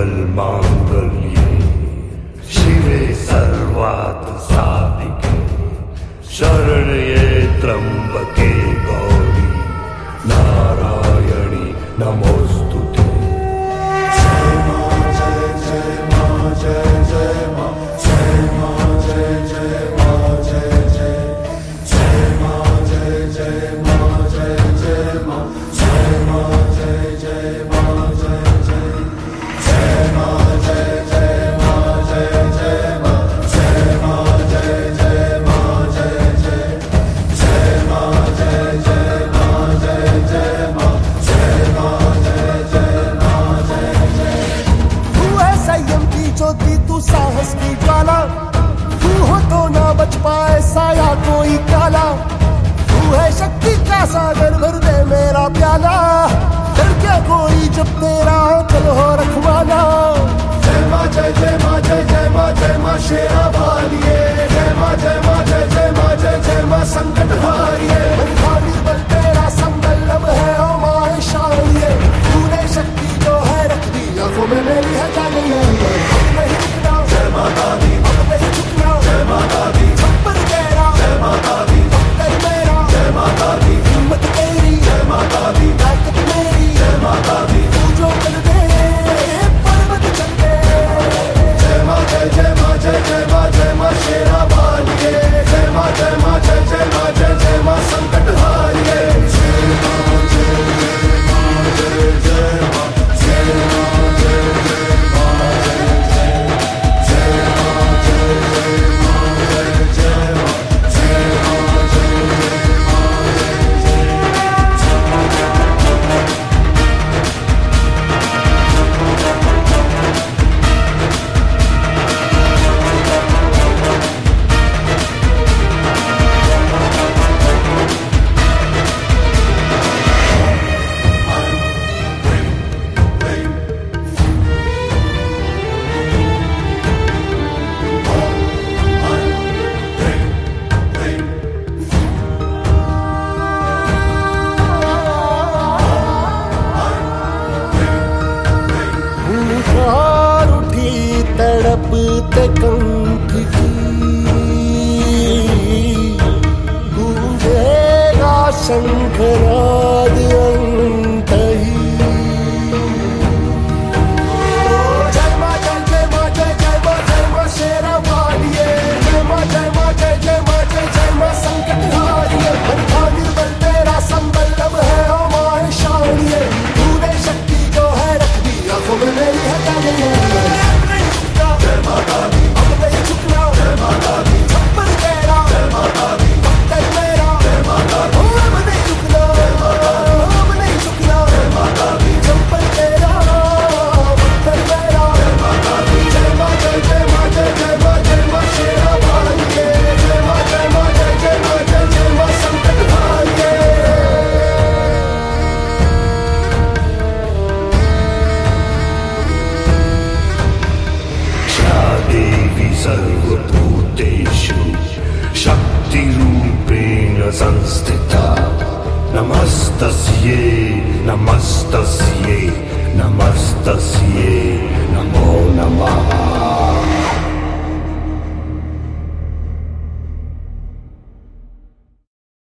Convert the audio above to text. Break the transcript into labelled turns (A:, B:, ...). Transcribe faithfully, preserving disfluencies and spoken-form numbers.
A: सर्वमङ्गलमाङ्गल्ये शिवे सर्वार्थसाधिके शरण्ये त्र्यम्बके गौरी नारायणी नमोस्तुते। जय मां जय जय मां जय जय मां जय मां जय जय मां जय जय जय मां जय जय मां जय जय मां जय मां जय जय मां जय जय जय मां जय जय मां जय जय मां जय मां जय जय मां जय जय जय मां जय जय मां जय जय मां जय मां जय जय मां जय जय।
B: तू है संयम की ज्योति, तू साहस की ज्वाला, तू हो तो ना बच पाए साया कोई काला। तू है शक्ति का सागर, भर दे मेरा प्याला, डर क्या कोई जब तेरा चल हो रखवाला।
A: जय मां जय जय मां जय जय मां जय मां शेरा वालिए, जय मां जय मां जय जय मां जय जय मां संकट हारिए।
B: निर्बल तेरा संबल्लभ है ओ मां शानिए, तूने शक्ति जो है रख दी आंखों में मेरी है जानिए। नहीं रुकना
A: जय माता दी,
B: अब नहीं झुकना
A: जय माता दी,
B: छप्पर तेरा
A: जय माता दी,
B: कर मेरा
A: जय माता दी,
B: हिम्मत तेरी
A: जय माता दी,
B: ताकत मेरी
A: जय माता दी।
B: तू जो कर दे पर्वत चल दे।
A: जय मां जय जय मां जय जय मां जय मां शेरा वालिए, जय मां जय मां जय जय मां जय जय मां संकट हारिए। जय मां जय जय मां जय जय मां जय मां जय जय मां जय जय जय मां जय जय मां जय जय मां जय मां जय जय मां
B: हुंकार उठी तड़पते कंठ की, गूंजेगा शंखनाद अंतही। जय मां जय जय मां जय जय मां जय मां शेरा वालिए, जय मां जय मां जय जय मां जय जय मां संकट हारिए। बंधा निर्बल तेरा संबल्लभ है ओ मां शानिए, तूने शक्ति जो है रख दी आंखों में मेरी है जानिए।
A: जय माता दी,
B: अब नहीं झुकना
A: जय माता दी,
B: छप्पर तेरा
A: जय माता दी,
B: कर मेरा
A: जय माता दी,
B: अब नहीं झुकना अब नहीं झुकना
A: जय माता दी,
B: छप्पर तेरा कर मेरा
A: जय माता दी। जय मां जय जय मां जय जय मां जय मां शेरा वालिए, जय मां जय मां जय जय मां जय जय मां संकट हारिए। या देवी सर्वभूतेषु शक्तिरूपेण संस्थिता, नमस्तस्यै नमस्तस्यै नमस्तस्यै।